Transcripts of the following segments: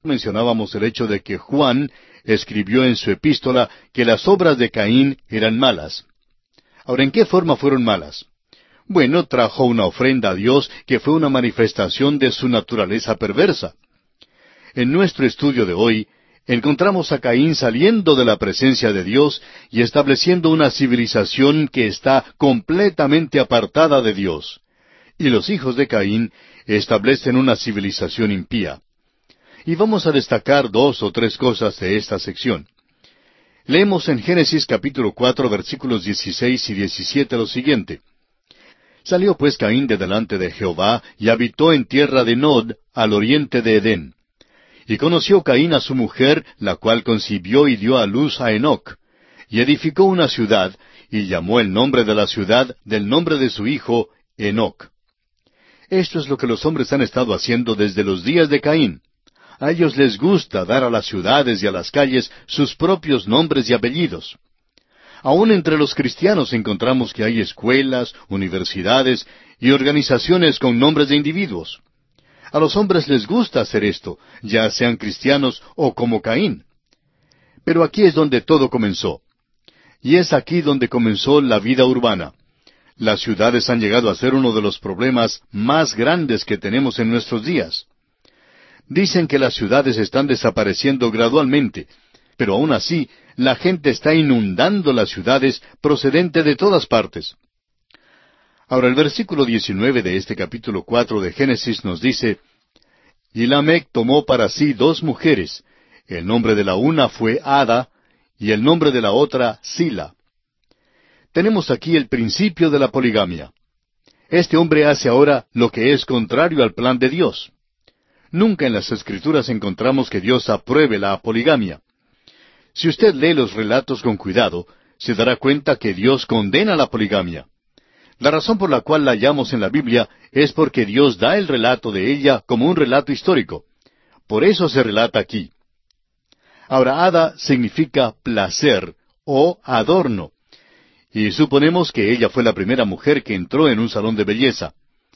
mencionábamos el hecho de que Juan escribió en su epístola que las obras de Caín eran malas. Ahora, ¿en qué forma fueron malas? Bueno, trajo una ofrenda a Dios que fue una manifestación de su naturaleza perversa. En nuestro estudio de hoy, encontramos a Caín saliendo de la presencia de Dios y estableciendo una civilización que está completamente apartada de Dios. Y los hijos de Caín establecen una civilización impía. Y vamos a destacar dos o tres cosas de esta sección. Leemos en Génesis capítulo 4 versículos 16 y 17 lo siguiente. Salió pues Caín de delante de Jehová y habitó en tierra de Nod, al oriente de Edén. Y conoció Caín a su mujer, la cual concibió y dio a luz a Enoc. Y edificó una ciudad, y llamó el nombre de la ciudad del nombre de su hijo, Enoc. Esto es lo que los hombres han estado haciendo desde los días de Caín. A ellos les gusta dar a las ciudades y a las calles sus propios nombres y apellidos. Aún entre los cristianos encontramos que hay escuelas, universidades y organizaciones con nombres de individuos. A los hombres les gusta hacer esto, ya sean cristianos o como Caín. Pero aquí es donde todo comenzó. Y es aquí donde comenzó la vida urbana. Las ciudades han llegado a ser uno de los problemas más grandes que tenemos en nuestros días. Dicen que las ciudades están desapareciendo gradualmente, pero aún así la gente está inundando las ciudades procedente de todas partes. Ahora el versículo 19 de este capítulo 4 de Génesis nos dice, Y Lamec tomó para sí dos mujeres, el nombre de la una fue Ada, y el nombre de la otra Sila. Tenemos aquí el principio de la poligamia. Este hombre hace ahora lo que es contrario al plan de Dios. Nunca en las Escrituras encontramos que Dios apruebe la poligamia. Si usted lee los relatos con cuidado, se dará cuenta que Dios condena la poligamia. La razón por la cual la hallamos en la Biblia es porque Dios da el relato de ella como un relato histórico. Por eso se relata aquí. Ahora, Ada significa placer o adorno. Y suponemos que ella fue la primera mujer que entró en un salón de belleza.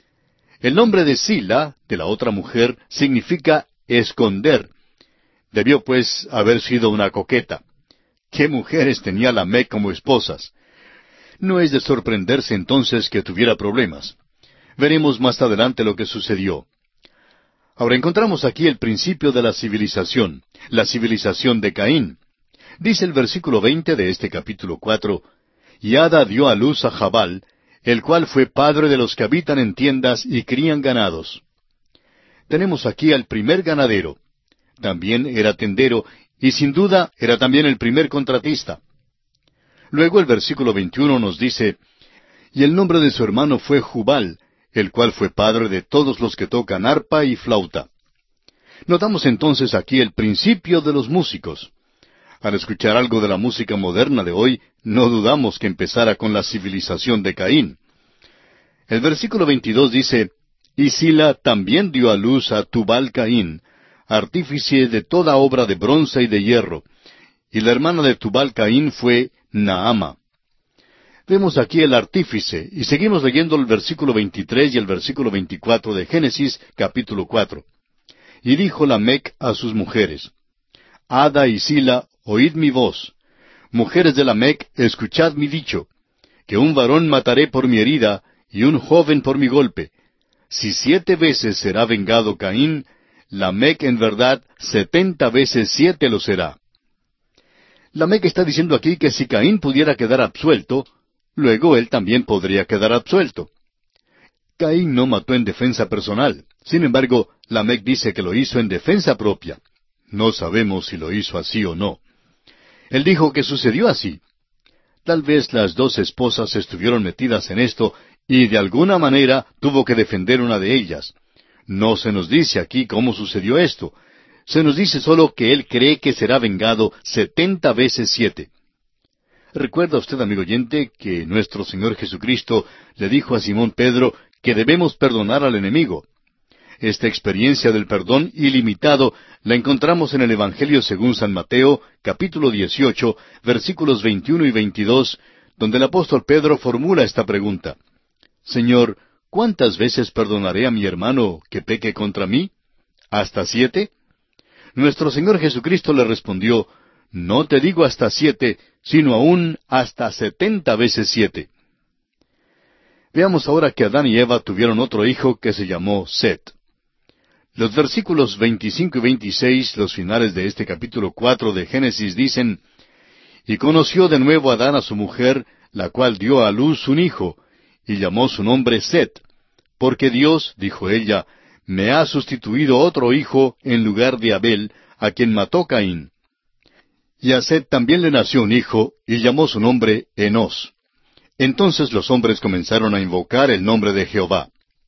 El nombre de Sila, de la otra mujer, significa esconder. Debió, pues, haber sido una coqueta. ¿Qué mujeres tenía Lamec como esposas? No es de sorprenderse entonces que tuviera problemas. Veremos más adelante lo que sucedió. Ahora encontramos aquí el principio de la civilización de Caín. Dice el versículo 20 de este capítulo 4, Y Ada dio a luz a Jabal, el cual fue padre de los que habitan en tiendas y crían ganados. Tenemos aquí al primer ganadero. También era tendero, y sin duda era también el primer contratista. Luego el versículo 21 nos dice, Y el nombre de su hermano fue Jubal, el cual fue padre de todos los que tocan arpa y flauta. Notamos entonces aquí el principio de los músicos. Al escuchar algo de la música moderna de hoy, no dudamos que empezara con la civilización de Caín. El versículo 22 dice, Y Sila también dio a luz a Tubal Caín, artífice de toda obra de bronce y de hierro, y la hermana de Tubal Caín fue Naama. Vemos aquí el artífice, y seguimos leyendo el versículo 23 y el versículo 24 de Génesis, capítulo 4. Y dijo Lamec a sus mujeres, Ada y Sila, oíd mi voz. Mujeres de Lamec, escuchad mi dicho, que un varón mataré por mi herida, y un joven por mi golpe. Si 7 veces será vengado Caín, Lamec en verdad 70 veces 7 lo será. Lamec está diciendo aquí que si Caín pudiera quedar absuelto, luego él también podría quedar absuelto. Caín no mató en defensa personal. Sin embargo, Lamec dice que lo hizo en defensa propia. No sabemos si lo hizo así o no. Él dijo que sucedió así. Tal vez las 2 esposas estuvieron metidas en esto y de alguna manera tuvo que defender una de ellas. No se nos dice aquí cómo sucedió esto. Se nos dice solo que él cree que será vengado 70 veces 7. ¿Recuerda usted, amigo oyente, que nuestro Señor Jesucristo le dijo a Simón Pedro que debemos perdonar al enemigo? Esta experiencia del perdón ilimitado la encontramos en el Evangelio según San Mateo, capítulo 18, versículos 21 y 22, donde el apóstol Pedro formula esta pregunta. Señor, ¿cuántas veces perdonaré a mi hermano que peque contra mí? ¿Hasta 7? Nuestro Señor Jesucristo le respondió, no te digo hasta 7, sino aún hasta 70 veces 7. Veamos ahora que Adán y Eva tuvieron otro hijo que se llamó Set. Los versículos 25 y 26, los finales de este capítulo 4 de Génesis, dicen, y conoció de nuevo Adán a su mujer, la cual dio a luz un hijo, y llamó su nombre Set, porque Dios, dijo ella, me ha sustituido otro hijo en lugar de Abel, a quien mató Caín. Y a Set también le nació un hijo, y llamó su nombre Enós. Entonces los hombres comenzaron a invocar el nombre de Jehová.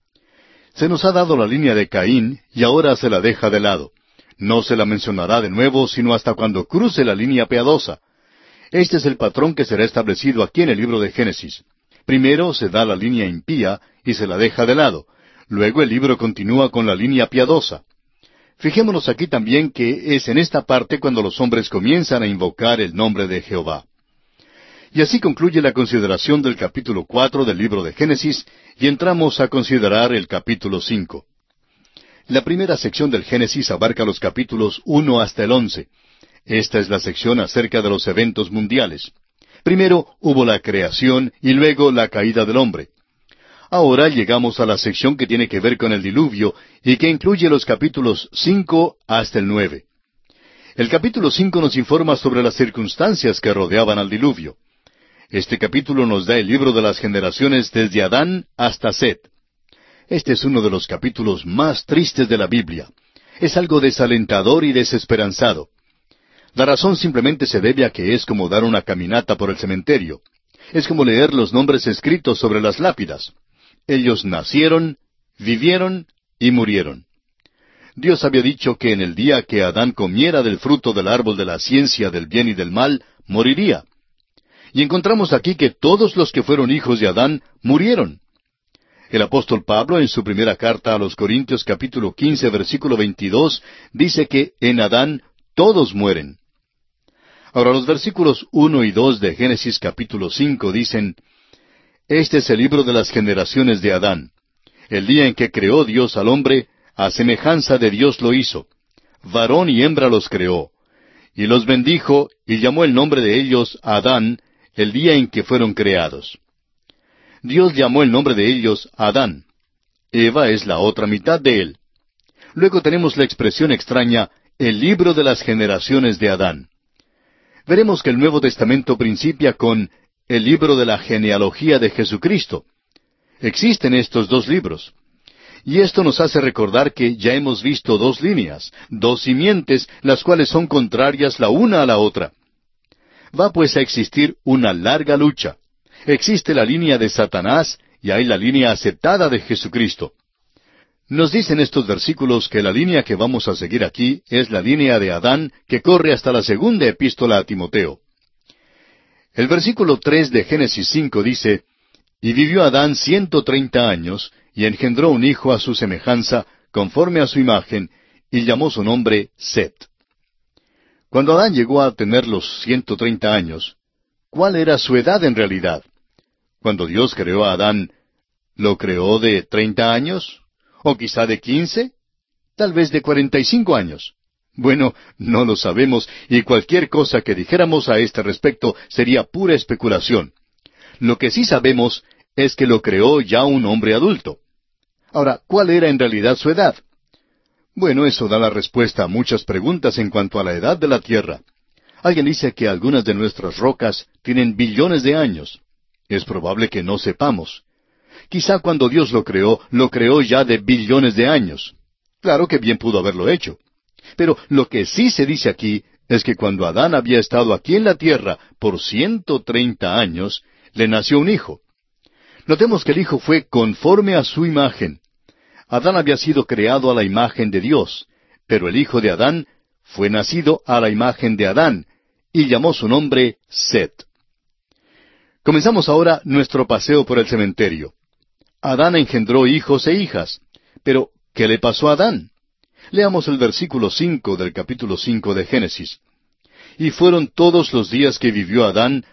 Se nos ha dado la línea de Caín, y ahora se la deja de lado. No se la mencionará de nuevo, sino hasta cuando cruce la línea piadosa. Este es el patrón que será establecido aquí en el libro de Génesis. Primero se da la línea impía y se la deja de lado. Luego el libro continúa con la línea piadosa. Fijémonos aquí también que es en esta parte cuando los hombres comienzan a invocar el nombre de Jehová. Y así concluye la consideración del capítulo 4 del libro de Génesis, y entramos a considerar el capítulo 5. La primera sección del Génesis abarca los capítulos 1 hasta el 11. Esta es la sección acerca de los eventos mundiales. Primero hubo la creación y luego la caída del hombre. Ahora llegamos a la sección que tiene que ver con el diluvio y que incluye los capítulos 5 hasta el 9. El capítulo 5 nos informa sobre las circunstancias que rodeaban al diluvio. Este capítulo nos da el libro de las generaciones desde Adán hasta Set. Este es uno de los capítulos más tristes de la Biblia. Es algo desalentador y desesperanzado. La razón simplemente se debe a que es como dar una caminata por el cementerio. Es como leer los nombres escritos sobre las lápidas. Ellos nacieron, vivieron y murieron. Dios había dicho que en el día que Adán comiera del fruto del árbol de la ciencia del bien y del mal, moriría. Y encontramos aquí que todos los que fueron hijos de Adán murieron. El apóstol Pablo, en su primera carta a los Corintios capítulo 15, versículo 22, dice que en Adán todos mueren. Ahora los versículos 1 y 2 de Génesis capítulo 5 dicen, este es el libro de las generaciones de Adán. El día en que creó Dios al hombre, a semejanza de Dios lo hizo. Varón y hembra los creó. Y los bendijo, y llamó el nombre de ellos Adán, el día en que fueron creados. Dios llamó el nombre de ellos Adán. Eva es la otra mitad de él. Luego tenemos la expresión extraña, el libro de las generaciones de Adán. Veremos que el Nuevo Testamento principia con el libro de la genealogía de Jesucristo. Existen estos dos libros. Y esto nos hace recordar que ya hemos visto dos líneas, dos simientes, las cuales son contrarias la una a la otra. Va pues a existir una larga lucha. Existe la línea de Satanás y hay la línea aceptada de Jesucristo. Nos dicen estos versículos que la línea que vamos a seguir aquí es la línea de Adán que corre hasta la segunda epístola a Timoteo. El versículo 3 de Génesis 5 dice, y vivió Adán 130 años, y engendró un hijo a su semejanza, conforme a su imagen, y llamó su nombre Set. Cuando Adán llegó a tener los 130 años, ¿cuál era su edad en realidad? Cuando Dios creó a Adán, ¿lo creó de 30 años? ¿O quizá de 15? Tal vez de 45 años. Bueno, no lo sabemos, y cualquier cosa que dijéramos a este respecto sería pura especulación. Lo que sí sabemos es que lo creó ya un hombre adulto. Ahora, ¿cuál era en realidad su edad? Bueno, eso da la respuesta a muchas preguntas en cuanto a la edad de la Tierra. Alguien dice que algunas de nuestras rocas tienen billones de años. Es probable que no sepamos. Quizá cuando Dios lo creó ya de billones de años. Claro que bien pudo haberlo hecho. Pero lo que sí se dice aquí es que cuando Adán había estado aquí en la tierra por 130 años, le nació un hijo. Notemos que el hijo fue conforme a su imagen. Adán había sido creado a la imagen de Dios, pero el hijo de Adán fue nacido a la imagen de Adán, y llamó su nombre Set. Comenzamos ahora nuestro paseo por el cementerio. Adán engendró hijos e hijas. Pero, ¿qué le pasó a Adán? Leamos el versículo 5 del capítulo 5 de Génesis. Y fueron todos los días que vivió Adán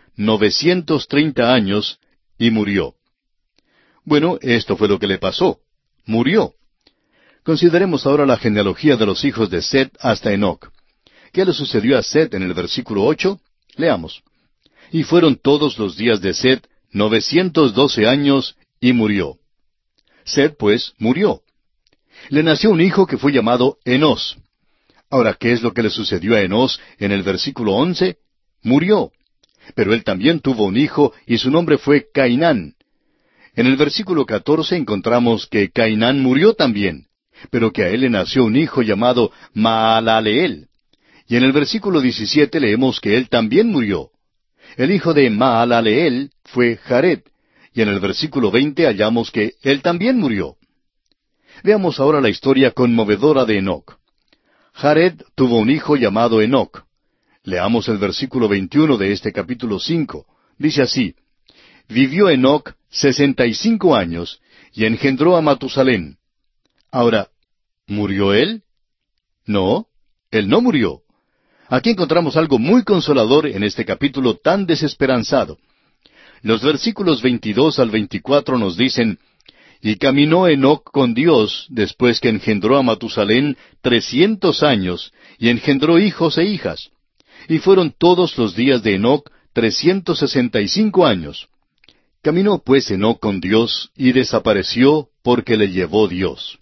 930 años, y murió. Bueno, esto fue lo que le pasó. Murió. Consideremos ahora la genealogía de los hijos de Set hasta Enoc. ¿Qué le sucedió a Set en el versículo 8? Leamos. Y fueron todos los días de Set 912 años, y murió. Set, pues, murió. Le nació un hijo que fue llamado Enos. Ahora, ¿qué es lo que le sucedió a Enos en el versículo 11? Murió. Pero él también tuvo un hijo, y su nombre fue Cainán. En el versículo 14 encontramos que Cainán murió también, pero que a él le nació un hijo llamado Maalaleel. Y en el versículo 17 leemos que él también murió. El hijo de Maalaleel fue Jared, y en el versículo 20 hallamos que él también murió. Veamos ahora la historia conmovedora de Enoc. Jared tuvo un hijo llamado Enoc. Leamos el versículo 21 de este capítulo 5. Dice así: Vivió Enoc 65 años, y engendró a Matusalén. Ahora, ¿murió él? No, él no murió. Aquí encontramos algo muy consolador en este capítulo tan desesperanzado. Los versículos 22 al 24 nos dicen: Y caminó Enoc con Dios después que engendró a Matusalén 300 años, y engendró hijos e hijas. Y fueron todos los días de Enoc 365 años. Caminó pues Enoc con Dios, y desapareció porque le llevó Dios.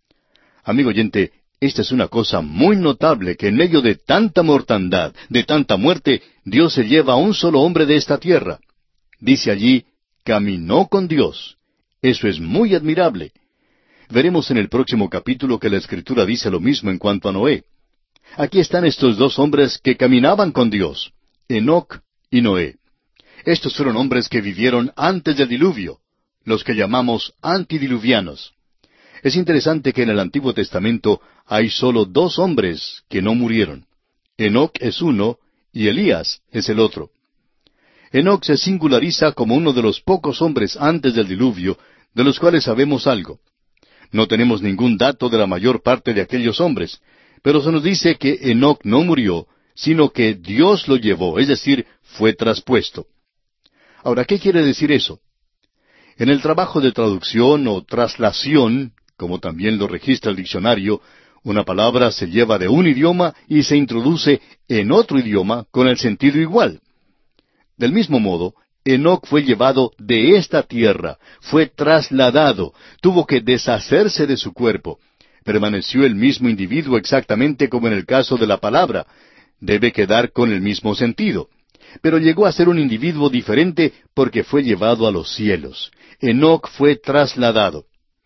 Amigo oyente, esta es una cosa muy notable, que en medio de tanta mortandad, de tanta muerte, Dios se lleva a un solo hombre de esta tierra. Dice allí, caminó con Dios. Eso es muy admirable. Veremos en el próximo capítulo que la Escritura dice lo mismo en cuanto a Noé. Aquí están estos dos hombres que caminaban con Dios, Enoc y Noé. Estos fueron hombres que vivieron antes del diluvio, los que llamamos antidiluvianos. Es interesante que en el Antiguo Testamento hay solo dos hombres que no murieron. Enoc es uno y Elías es el otro. Enoc se singulariza como uno de los pocos hombres antes del diluvio de los cuales sabemos algo. No tenemos ningún dato de la mayor parte de aquellos hombres, pero se nos dice que Enoc no murió, sino que Dios lo llevó, es decir, fue traspuesto. Ahora, ¿qué quiere decir eso? En el trabajo de traducción o traslación, como también lo registra el diccionario, una palabra se lleva de un idioma y se introduce en otro idioma con el sentido igual. Del mismo modo, Enoc fue llevado de esta tierra, fue trasladado, tuvo que deshacerse de su cuerpo. Permaneció el mismo individuo exactamente como en el caso de la palabra. Debe quedar con el mismo sentido. Pero llegó a ser un individuo diferente porque fue llevado a los cielos. Enoc fue trasladado.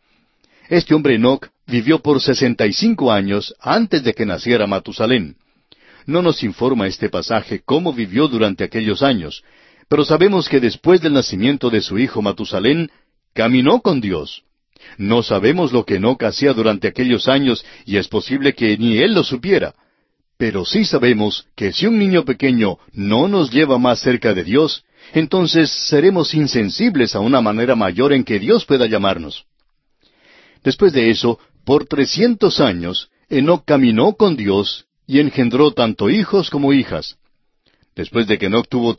Este hombre Enoc vivió por 65 años antes de que naciera Matusalén. No nos informa este pasaje cómo vivió durante aquellos años, pero sabemos que después del nacimiento de su hijo Matusalén, caminó con Dios. No sabemos lo que Enoc hacía durante aquellos años, y es posible que ni él lo supiera. Pero sí sabemos que si un niño pequeño no nos lleva más cerca de Dios, entonces seremos insensibles a una manera mayor en que Dios pueda llamarnos. Después de eso, por 300 años, Enoc caminó con Dios y engendró tanto hijos como hijas. Después de que Enoc tuvo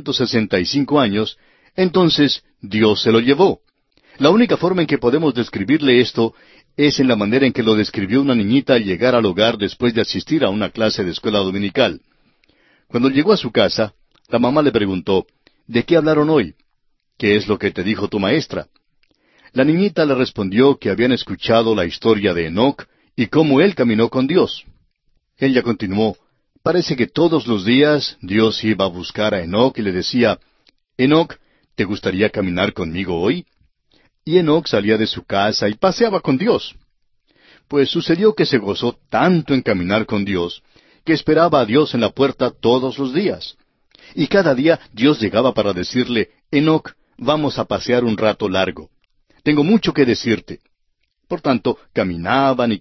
365 años, entonces Dios se lo llevó. La única forma en que podemos describirle esto es en la manera en que lo describió una niñita al llegar al hogar después de asistir a una clase de escuela dominical. Cuando llegó a su casa, la mamá le preguntó: ¿De qué hablaron hoy? ¿Qué es lo que te dijo tu maestra? La niñita le respondió que habían escuchado la historia de Enoc y cómo él caminó con Dios. Ella continuó: parece que todos los días Dios iba a buscar a Enoc y le decía: Enoc, ¿te gustaría caminar conmigo hoy? Y Enoc salía de su casa y paseaba con Dios. Pues sucedió que se gozó tanto en caminar con Dios, que esperaba a Dios en la puerta todos los días. Y cada día Dios llegaba para decirle: Enoc, vamos a pasear un rato largo. Tengo mucho que decirte. Por tanto, caminaban,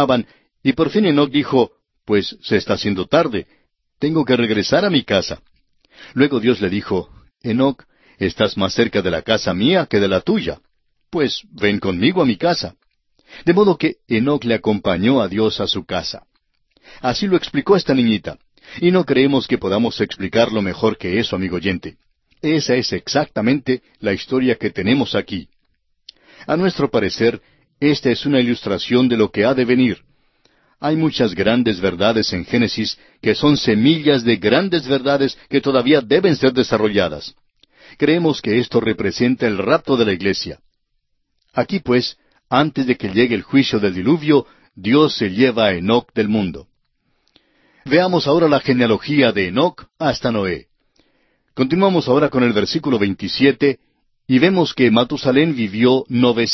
y por fin Enoc dijo: pues se está haciendo tarde, tengo que regresar a mi casa. Luego Dios le dijo: Enoc, estás más cerca de la casa mía que de la tuya. Pues ven conmigo a mi casa. De modo que Enoc le acompañó a Dios a su casa. Así lo explicó esta niñita. Y no creemos que podamos explicarlo mejor que eso, amigo oyente. Esa es exactamente la historia que tenemos aquí. A nuestro parecer, esta es una ilustración de lo que ha de venir. Hay muchas grandes verdades en Génesis que son semillas de grandes verdades que todavía deben ser desarrolladas. Creemos que esto representa el rapto de la iglesia. Aquí pues, antes de que llegue el juicio del diluvio, Dios se lleva a Enoc del mundo. Veamos ahora la genealogía de Enoc hasta Noé. Continuamos ahora con el versículo 27, y vemos que Matusalén vivió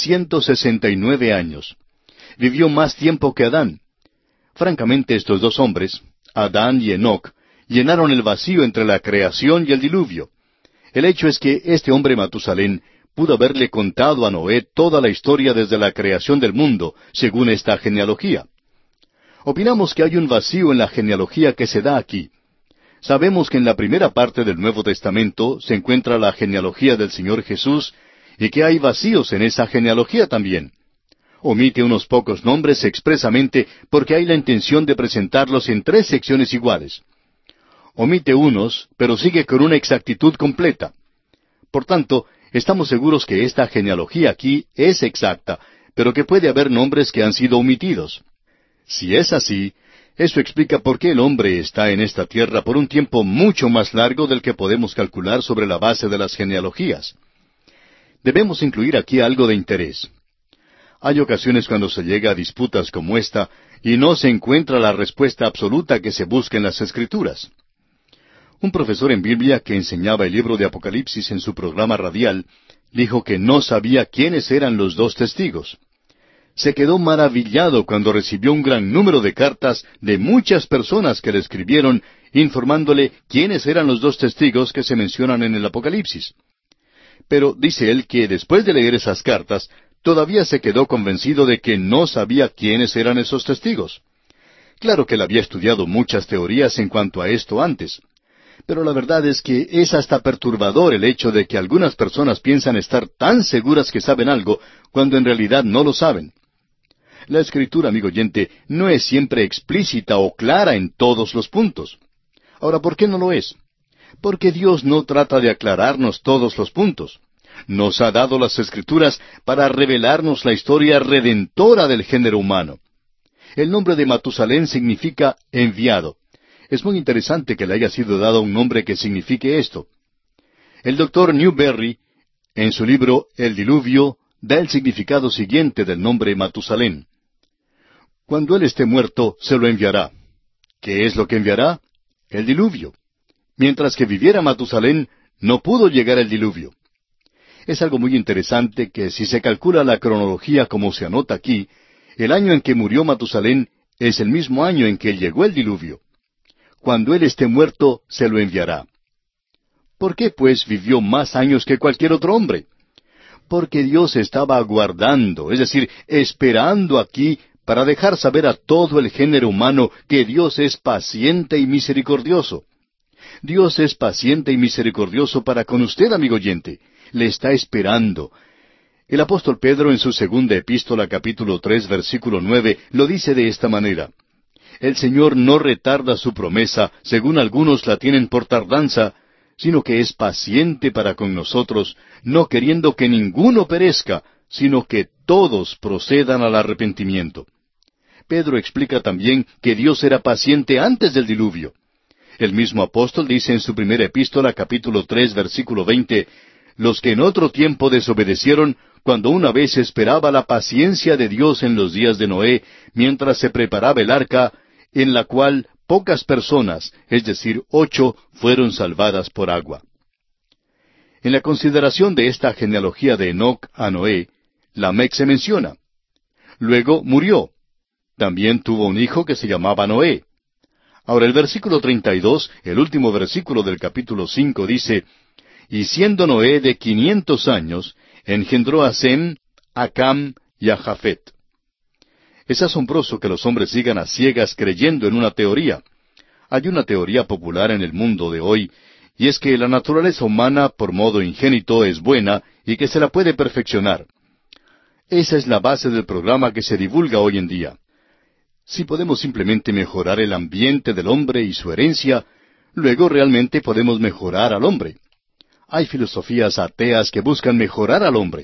969 años. Vivió más tiempo que Adán. Francamente, estos dos hombres, Adán y Enoc, llenaron el vacío entre la creación y el diluvio. El hecho es que este hombre Matusalén pudo haberle contado a Noé toda la historia desde la creación del mundo, según esta genealogía. Opinamos que hay un vacío en la genealogía que se da aquí. Sabemos que en la primera parte del Nuevo Testamento se encuentra la genealogía del Señor Jesús y que hay vacíos en esa genealogía también. Omite unos pocos nombres expresamente porque hay la intención de presentarlos en 3 secciones iguales. Omite unos, pero sigue con una exactitud completa. Por tanto, estamos seguros que esta genealogía aquí es exacta, pero que puede haber nombres que han sido omitidos. Si es así, eso explica por qué el hombre está en esta tierra por un tiempo mucho más largo del que podemos calcular sobre la base de las genealogías. Debemos incluir aquí algo de interés. Hay ocasiones cuando se llega a disputas como esta y no se encuentra la respuesta absoluta que se busca en las Escrituras. Un profesor en Biblia que enseñaba el libro de Apocalipsis en su programa radial dijo que no sabía quiénes eran los 2 testigos. Se quedó maravillado cuando recibió un gran número de cartas de muchas personas que le escribieron informándole quiénes eran los 2 testigos que se mencionan en el Apocalipsis. Pero dice él que después de leer esas cartas, todavía se quedó convencido de que no sabía quiénes eran esos testigos. Claro que él había estudiado muchas teorías en cuanto a esto antes, pero la verdad es que es hasta perturbador el hecho de que algunas personas piensan estar tan seguras que saben algo, cuando en realidad no lo saben. La Escritura, amigo oyente, no es siempre explícita o clara en todos los puntos. Ahora, ¿por qué no lo es? Porque Dios no trata de aclararnos todos los puntos. Nos ha dado las Escrituras para revelarnos la historia redentora del género humano. El nombre de Matusalén significa enviado. Es muy interesante que le haya sido dado un nombre que signifique esto. El doctor Newberry, en su libro El Diluvio, da el significado siguiente del nombre Matusalén. Cuando él esté muerto, se lo enviará. ¿Qué es lo que enviará? El diluvio. Mientras que viviera Matusalén, no pudo llegar el diluvio. Es algo muy interesante que si se calcula la cronología como se anota aquí, el año en que murió Matusalén es el mismo año en que llegó el diluvio. Cuando él esté muerto, se lo enviará. ¿Por qué, pues, vivió más años que cualquier otro hombre? Porque Dios estaba aguardando, es decir, esperando aquí para dejar saber a todo el género humano que Dios es paciente y misericordioso. Dios es paciente y misericordioso para con usted, amigo oyente. Le está esperando. El apóstol Pedro en su segunda epístola, capítulo 3, versículo 9, lo dice de esta manera: El Señor no retarda su promesa, según algunos la tienen por tardanza, sino que es paciente para con nosotros, no queriendo que ninguno perezca, sino que todos procedan al arrepentimiento. Pedro explica también que Dios era paciente antes del diluvio. El mismo apóstol dice en su primera epístola, capítulo 3, versículo 20, los que en otro tiempo desobedecieron, cuando una vez esperaba la paciencia de Dios en los días de Noé, mientras se preparaba el arca, en la cual pocas personas, es decir, 8, fueron salvadas por agua. En la consideración de esta genealogía de Enoc a Noé, Lamec se menciona. Luego murió. También tuvo un hijo que se llamaba Noé. Ahora el versículo 32, el último versículo del capítulo 5, dice: Y siendo Noé de 500 años, engendró a Sem, a Cam y a Jafet. Es asombroso que los hombres sigan a ciegas creyendo en una teoría. Hay una teoría popular en el mundo de hoy, y es que la naturaleza humana por modo ingénito es buena y que se la puede perfeccionar. Esa es la base del programa que se divulga hoy en día. Si podemos simplemente mejorar el ambiente del hombre y su herencia, luego realmente podemos mejorar al hombre. Hay filosofías ateas que buscan mejorar al hombre.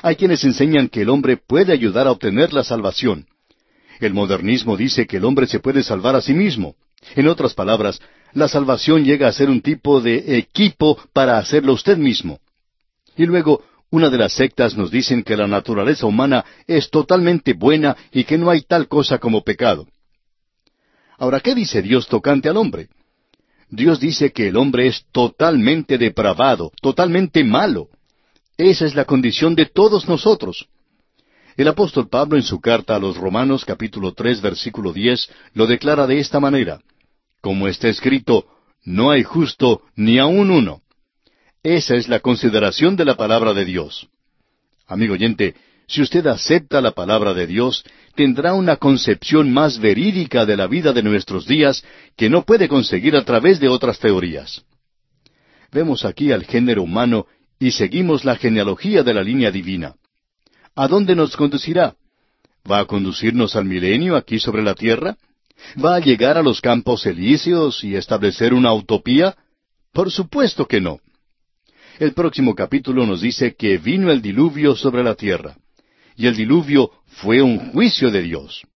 Hay quienes enseñan que el hombre puede ayudar a obtener la salvación. El modernismo dice que el hombre se puede salvar a sí mismo. En otras palabras, la salvación llega a ser un tipo de equipo para hacerlo usted mismo. Y luego, una de las sectas nos dicen que la naturaleza humana es totalmente buena y que no hay tal cosa como pecado. Ahora, ¿qué dice Dios tocante al hombre? Dios dice que el hombre es totalmente depravado, totalmente malo. Esa es la condición de todos nosotros. El apóstol Pablo en su carta a los Romanos capítulo 3 versículo 10 lo declara de esta manera: como está escrito, no hay justo ni aun uno. Esa es la consideración de la palabra de Dios. Amigo oyente, si usted acepta la palabra de Dios, tendrá una concepción más verídica de la vida de nuestros días que no puede conseguir a través de otras teorías. Vemos aquí al género humano y seguimos la genealogía de la línea divina. ¿A dónde nos conducirá? ¿Va a conducirnos al milenio aquí sobre la tierra? ¿Va a llegar a los campos elíseos y establecer una utopía? Por supuesto que no. El próximo capítulo nos dice que vino el diluvio sobre la tierra. Y el diluvio fue un juicio de Dios.